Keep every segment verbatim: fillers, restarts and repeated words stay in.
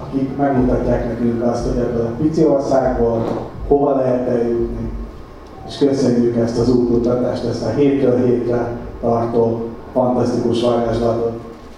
akik megmutatják nekünk azt, hogy ebből a pici országból hova lehet eljutni. És köszönjük ezt az útmutatást, ezt a hétről hétre tartó fantasztikus varázslatot.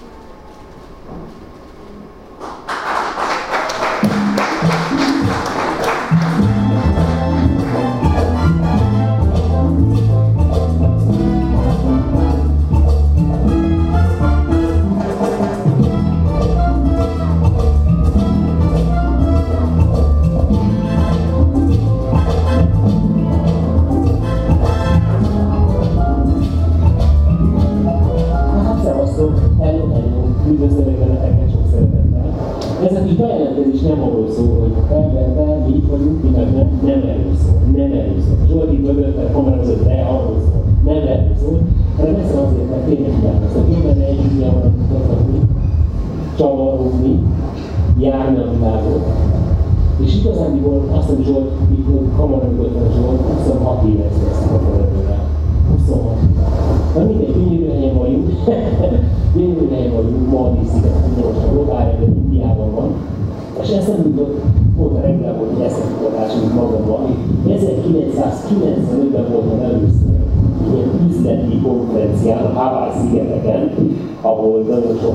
Ez a kis bejelentkezés nem arról szól, hogy felvetve, mi itt vagyunk, mi meg nem, nem erről szól, nem erről szól. Zsolti mögötte, kamerázott le, arról szól, nem erről szól, hanem ez azért, mert tényleg hiányoztak. Én benne együtt ilyen valamit mutatni, csavarogni, járni a világot. És igazándiból azt mondja Zsolt, mikor kamera mögött van Zsolt, huszonhat éves lesz a kamerával. huszonhat. Na mindegy, gyönyörű helyen vagyunk, gyönyörű helyen vagyunk, Maldív-sziget, most a globálja, Indiában van. És ezt nem jutott, pont a reggel volt egy eszemtudatás, mint magamban. ezerkilencszázkilencvenötben voltam először ilyen üzleti konferencián a Hawaii-szigeteken, ahol nagyon sok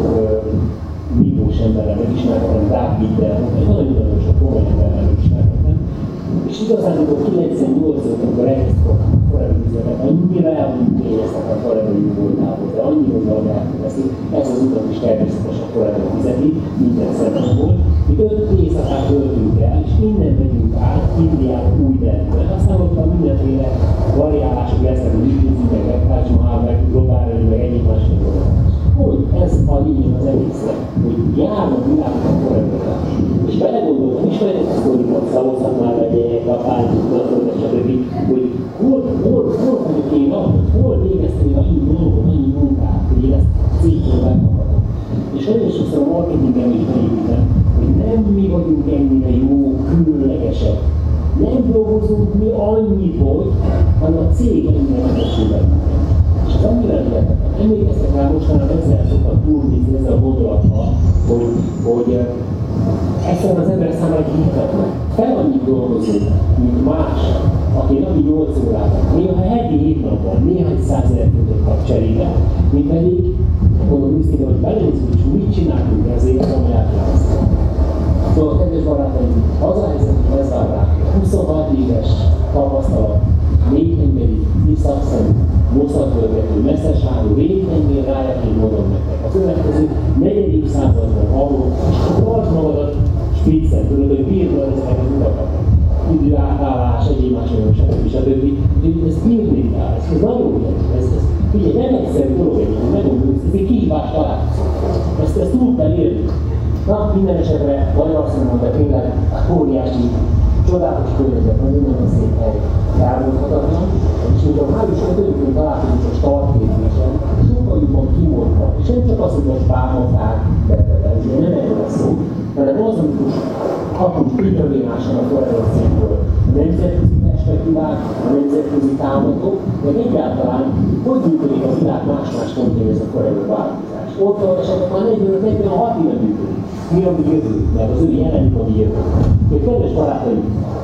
milliós emberrel megismerkedtem, Dávidtel, nagyon-nagyon sok komoly emberrel megismerkedtem. És igazán, amikor kilencvennyolcban, amikor elkezdtek a korábbi üzletet, annyira elművényeztek a korábbi voltából, de annyira jól elkezdték, ezt az utat is természetesen korábbi fizeti, minden szempontból. Mi öt éjszakát töltünk el, és innen megyünk át Indiába új Delhibe. Aztán ott van mindenféle variálások lesznek, hogy ügyvédzintek, Taj Mahal, meg globálni, meg egyik más megoldás. Hogy ez a lényeg az egésznek, hogy járnak világok a korábbi. És belegondoltam, ismerjük a sztorikat, szavazhatnál legyek, lapányukat, stb. Hogy hol, hol, hol vagyok én abban, hol végeztem én annyi dolgot, annyi munkát, hogy én ezt cégtől megkaphatom. És nagyon sokszor a marketingem is beépítem, hogy nem mi vagyunk ennyire jó, különlegesek. Nem dolgozunk mi annyit, hogy, hanem a cég ennyire megesőben. És az annyira lehetetlen. Emlékeztek rá mostanában ezzel szoktak túlnézni ezzel a gondolattal, hogy, hogy egyszerűen az ember számára hihetetlen. Fel annyit dolgozunk, mint más, aki napi nyolc órában, néha heti hét napban, néha egy százezer forintot kap cserébe, mint pedig, mondom őszintén, hogy belenézzük, hogy mit csináltunk ezért, ami átlásztunk. Szóval, kedves barátaim, az a helyzet, hogy ez vár rá, huszonhat éves tapasztalat, végtengeri, visszaszemű, moszatölgető, messzesáró, végtengeri rájaként mondom nektek. A következő negyedik században arról, és tartsd magadat spriccen, tudod, hogy bírva ezeket az utakat. Időátállás, egyéb más olyan, stb. stb. Úgyhogy ezt bírni kell, ez, ez nagyon jó. Ez, ez, ugye nem egyszerű dolog egyébként, megmondjuk, ez egy kihívás találkozó. Ezt, ezt túl kell érni. Na, minden esetre Magyarországon, de tényleg óriási, csodálatos környezet, nagyon-nagyon szép hely, elmondhatatlan, és mikor május ötödikén találkozunk a startkérdésen, sokkal jobban kimondva, és nem csak az, hogy most bármafák, de ugye nem erről lesz szó, hanem az, amikor kapunk kitövémásan a korrelációból a nemzetközi perspektívák, a nemzetközi támogatók, de egyáltalán hogy működik a világ más-más pontján ez a korrelő változás. Ott van esetleg már negyvenöt-negyvenhat éve működik. Mi a mi jövő, mert az ő jelenik a mi jövő. Úgyhogy kedves barátaim,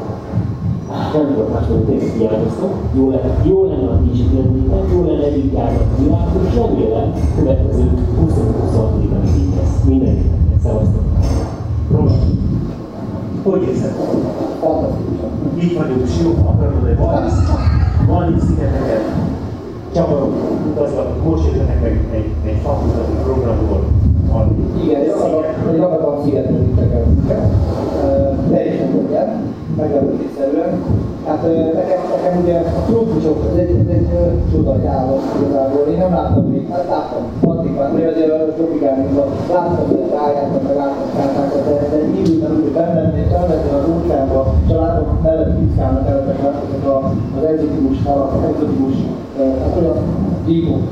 nem tudok más, hogy tényleg hiányoztok, jó lenne, jó lenne a kicsit lennétek, jó lenne együtt járnak a világot, és remélem, következő huszonhat-huszonhatodikán is így lesz. Mindenkinek. Szevasztok! Rost, hogy érzed? Fantasztikusan. Itt vagyunk, Siók, akarod mondani, Maldív-szigeteket, csavarok, utazgatok, most jöttenek meg egy, egy fakultatív programból. Igen, egy Ramadan szigetre vittek el minket. Teljesen könnyen, meglepetésszerűen. Hát nekem, nekem ugye a trópusok, ez egy, ez egy csodai állat igazából. Én nem láttam még, hát láttam, Attikán, hogy azért a tropikálinkban láttam, hogy rájártam, meg láttam kátákat, de, de időben úgy, hogy bennem, felvettem az óceánba, és a látom mellett piszkálnak előttek az egzotikus halak, az egzotikus, hát olyan gyíkok.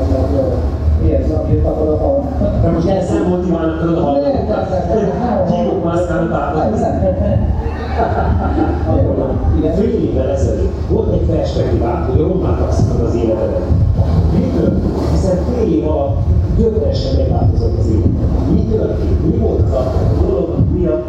Ilyen, amit kapod a hal. De most elszámolt Ivánnak tudod a hallgatókat? Gyíkok mászkálnak át. Fél évvel ezelőtt volt egy perspektívát, hogy rommá taxítod az életedet. Mitől? Hiszen fél év alatt gyökeresen megváltozott az életed. Mi történt? Mi volt az a dolog miatt,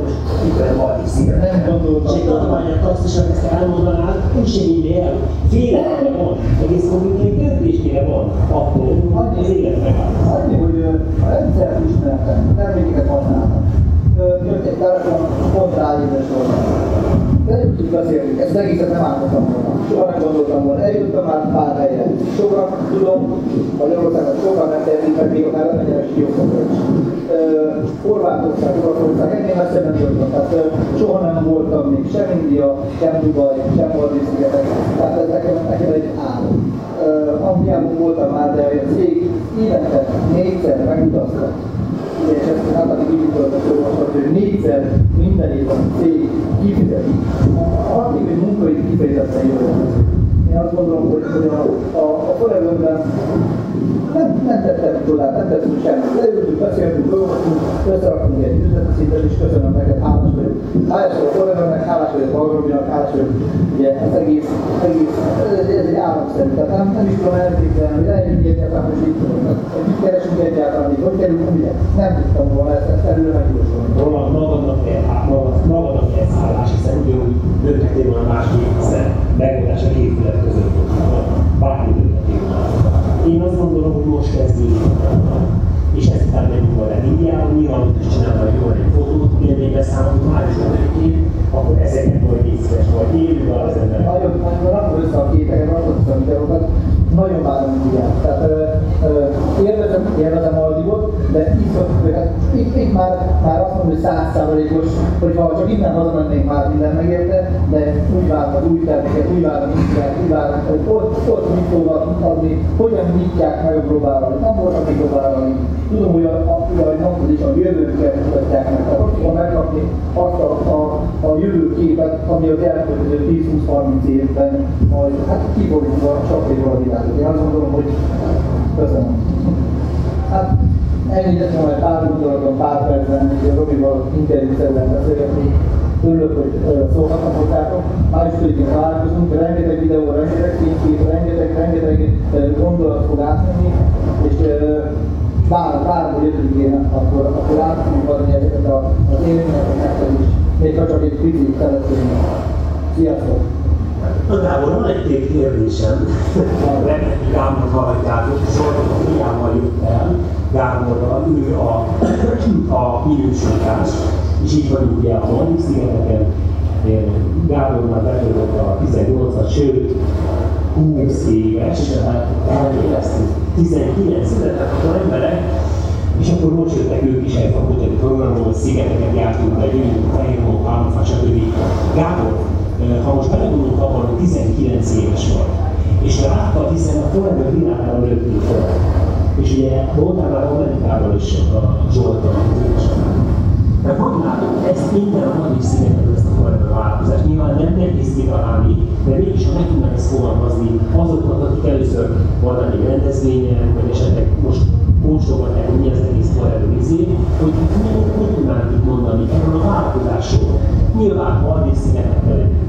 félelme van, egész konkrétan egy döntésmére van attól, hogy az élet megállás. Annyi, hogy a rendszert ismertem, termékeket használtam. Jött egy telefon, pont ráéves voltam. De nem tudjuk beszélni, ezt egészet nem állítottam volna. Soha nem gondoltam volna, eljutottam már pár helyre. Sokan tudom, Magyarországon sokan nem tehetik meg, még akár lemegyenes Siófokra is. Horvátország, Oroszország, ennél messze nem jöttem. Tehát soha nem voltam még sem India, sem Dubaj, sem Maldív-szigetek. Tehát ez nekem, nekem egy álom. Angliában voltam már, de a cég évente négyszer megutaztak. És ezt hát addig így tudottak olvasni, hogy négyszer minden évben a cég kifizeti. A aktív munkai kifejezetten jól. Én azt gondolom, hogy, hogy a, a, a Foreverben nem, nem tettem csodát, nem tettünk semmit. Leültünk, beszéltünk, dolgoztunk, összeraktunk egy üzleti szintet, és köszönöm neked, hálás vagyok. Hálás vagyok a Forevernek, hálás vagyok a Valgrobinak, hálás vagyok. Ugye ez egész, egész, ez, ez egy államszerű. Tehát nem, nem is tudom elképzelni, hogy eljönjünk egyáltalán, hogy itt tudunk. Hogy mit keresünk egyáltalán, hogy hogy kerülünk, ugye? Nem tudtam volna ezt, ezt előre megjósolni. Roland, magadnak kell, magadnak kell szállás, hiszen ugyanúgy dönthetél volna másképp, hiszen megoldás a két fület között volt. Bármi dönthetél volna. Én azt gondolom, hogy most kezdődik, és ezután megyünk a Indiába, nyilván ott is csinálva egy jól egy fotót, élménybeszámolunk május ötödikén, akkor ezeket majd nézves, vagy élővel az ember. Nagyon, nagyon rakom össze a képeket, rakom össze a videókat, nagyon várom Indiát. Tehát élvezem, élvezem Maldivot, de itt, hát, itt, itt már, már azt mondom, hogy száz százalékos, hogy ha csak innen hazamennénk, már minden megérte, de úgy várom az új terméket, úgy várom Indiát, úgy várom, hogy ott, ott mit fognak adni, hogyan nyitják meg a próbálni. Nem voltak még próbálni. Tudom, hogy a, a, ahogy mondtad is, a jövőket mutatják meg. Tehát ott fogom megkapni azt a, a, a jövőképet, ami az elkövetkező tíz-húsz-harminc évben majd hát kiborítva sok év a világot. Én azt gondolom, hogy köszönöm. Hát ennyit lett volna egy pár gondolatom, pár percben, hogy a Robival interjúszerűen beszélgetni. Örülök, hogy szólhatnak hozzátok. Május ötödikén találkozunk, rengeteg videó, rengeteg fénykép, rengeteg, rengeteg gondolat fog átmenni, és várom, várom, hogy ötödikén akkor, akkor át tudjuk adni ezeket az élményeket nektek is, még ha csak egy picit szeretnénk. Sziasztok! Na Gábor, van egy kérdésem, remélem, hogy Gábor hallgatjátok, Zsoltot a fiával jött el, Gáborral, ő a, a minősítás, és így vagyunk ugye a Maldív-szigeteken, Gábor már betöltött a tizennyolcat, sőt, húsz éves, tehát eléreztük tizenkilenc született akkor emberek, és akkor most jöttek ők is egy fakultatív programról, szigeteket jártunk be, gyönyörű, fehérmók, pálmafa, stb. Gábor, ha most belegondolunk abban, hogy tizenkilenc éves volt, és látta, hiszen a Forever világára lőttünk fel, és ugye voltál már Amerikában is a Zsoltal, de mondanátok, ezt minden a Maldív-szigetről, ezt a Forever vállalkozást nyilván nem nehéz kitalálni, de mégis ha meg tudnánk ezt fogalmazni azoknak, akik először volna egy rendezvényen, vagy esetleg most kóstolgatják, hogy mi az egész Forever izé, hogy hogy tudnánk itt mondani erről a vállalkozásról. Nyilván Maldív-szigetekkel együtt.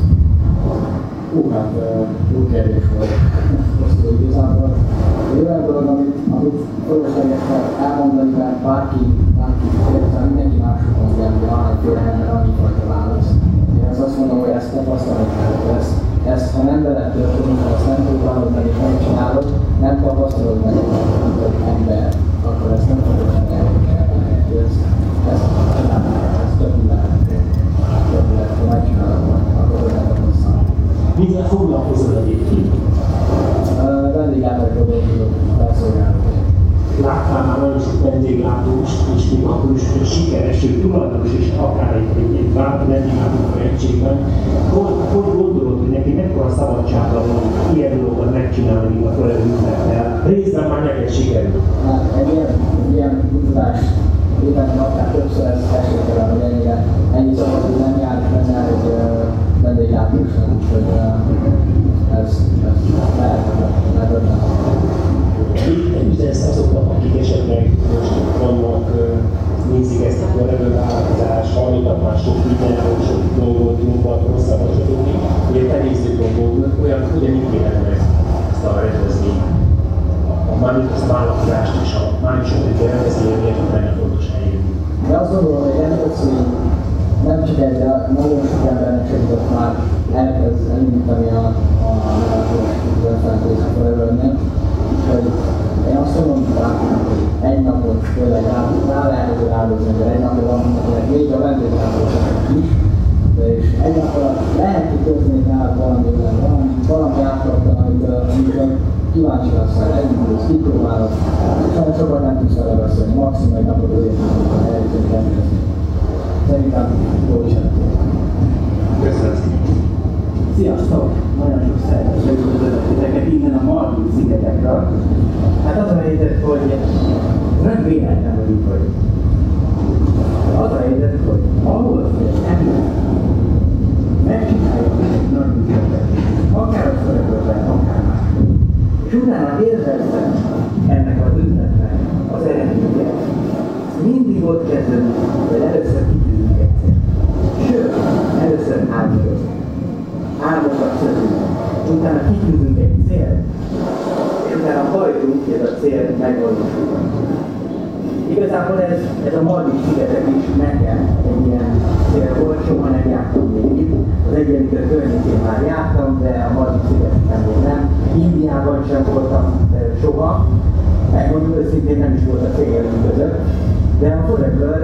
Hú, hát jó kérdés volt. Azt igazából olyan dolog, amit, amit fölösleges elmondani, mert bárki, bárki kérdezel, mindenki mások mondja, hogy van egyféle ember annyi válasz. Én azt azt mondom, hogy ezt tapasztalod meg, ezt, ezt ha nem veled történik, ha ezt nem próbálod meg és nem csinálod, nem tapasztalod meg, hogy ember, akkor ezt nem fogod elérni. Ezt, ezt csinálni, ezt többület, többület, ha megcsinálod, akkor nem tapasztalod. Mivel foglalkozol egyébként? Vendéglátókról dolgozok, felszolgálok. Láttál már nagyon sok vendéglátós, és még akkor is sikeres, hogy tulajdonos és akár egy, egy, egy vendéglátó projektségben. Hogy, hogy gondolod, hogy neki mekkora szabadsága van ilyen dolgokat megcsinálni, mint a Forever üzlettel? Részben már neked sikerül. Hát egy ilyen, egy ilyen kutatás éppen akár többször ezt esélytelen, hogy ennyire, ennyi szabad, hogy nem jár benne egy vendéglátósnak, úgyhogy ez, ez lehetetlen. Mit üzensz azoknak, akik esetleg most vannak, nézik ezt a Forever vállalkozást, hallottak már sok videóról, sok dolgot, jobbat, rosszabbat, stb. Ugye te nézzük olyan, ugye mit kéne meg ezt a rendezvényt, mármint ezt a vállalkozást és a május ötödike rendezvényt, miért lenne fontos helyén. De azt gondolom, hogy rendezvény nem csak egy, de nagyon sok embernek segített már elkezd elindítani a narratív Forever-nél. Úgyhogy én azt mondom, hogy egy napot tényleg rá, rá lehet azért áldozni, mert egy napot van, akinek még a vendéglátósoknak is, és egy nap alatt lehet kiközni rá valamivel, valami, valami átraktan, amikor kíváncsi leszel, elindulsz, kipróbálod, és nagyon sokat nem tudsz vele beszélni, maximum egy napot azért tudod eljutunk rendezni. Szerintem jó is eltűnt. Köszönöm. Sziasztok! Nagyon sok szeretettel üdvözlök titeket innen a Maldív-szigetekről. Hát az a helyzet, hogy nem véletlen, hogy itt vagyunk. Az a helyzet, hogy ahhoz, hogy ember megcsináljuk egy nagy működtet, akár a szörökölben, akár más. És utána érveztem ennek az üzletnek az eredményét. Mindig ott kezdődik, hogy először kitűzünk egyszer. Sőt, először átjövünk. Álmokat szövünk, utána kitűzünk egy célt, és utána hajtunk, hogy ez a cél megvalósuljon. Igazából ez, ez a Maldív-szigetek is nekem egy ilyen cél volt, soha nem jártam még itt. Az Egyenlítő környékén már jártam, de a Maldív-szigeteken még nem. Indiában sem voltam soha. Megmondom őszintén, nem is volt a céljaink között. De a Forever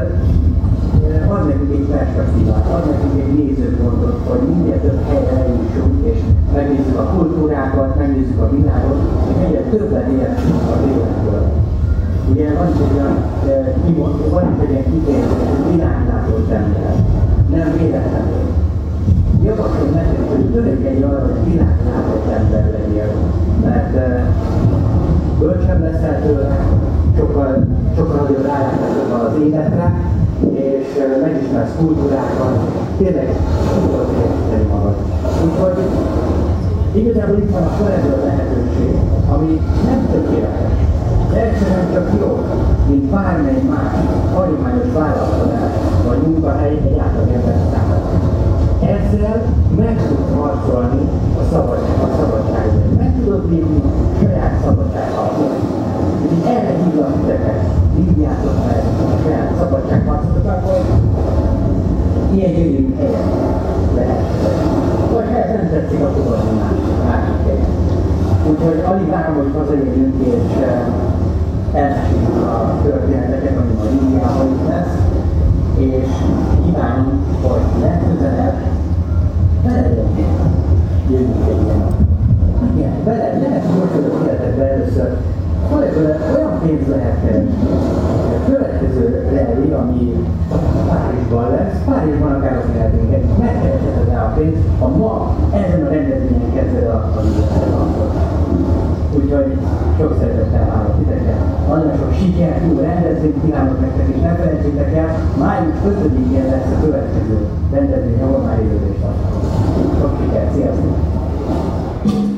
ad nekünk egy perspektívát, ad nekünk egy nézőpontot, hogy minél több helyre eljussunk, és megnézzük a kultúrákat, megnézzük a világot, és egyre többet értünk az életből. Ugye van is egy olyan, van is egy ilyen kifejezés, hogy világlátott ember. Nem véletlenül. Javaslom neked, hogy törekedj arra, hogy világlátott ember legyél, mert bölcsebb leszel tőle, sokkal, sokkal nagyobb rálátással van az életre, és megismersz kultúrákat, tényleg tudod érteni magad. Úgyhogy igazából itt van a Forever lehetőség, ami nem tökéletes, de egyszerűen csak jó, mint bármely más hagyományos vállalkozás vagy munkahely egy átlagember számára. Ezzel meg tudsz harcolni a szabadság, a szabadságért. Meg tudod vívni saját szabadságharcot. Úgyhogy erre hívlak titeket, hívjátok meg a saját szabadságharcotokat, hogy ilyen gyönyörű helyen lehettek. Vagy ha ez nem tetszik, akkor az más, másik helyen. Úgyhogy alig várom, hogy hazajövünk és elmeséljük a történeteket, ami majd Indiában is lesz, és kívánom, hogy legközelebb beledöntjük, jövünk egy ilyen. Igen, bele, lehet gyorsabb életedbe először. Forever olyan pénz lehet keresni. A következő rally, ami Párizsban lesz, Párizsban akár az lehetünk, megkeresheted el a pénzt, ha ma ezen a rendezvényen kezded el a videót. Úgyhogy sok szeretettel várok titeket. Nagyon sok sikert, jó rendezvényt kívánok nektek, és ne felejtsétek el, május ötödikén lesz a következő rendezvény, ahol már élődést tartunk. Sok sikert, sziasztok!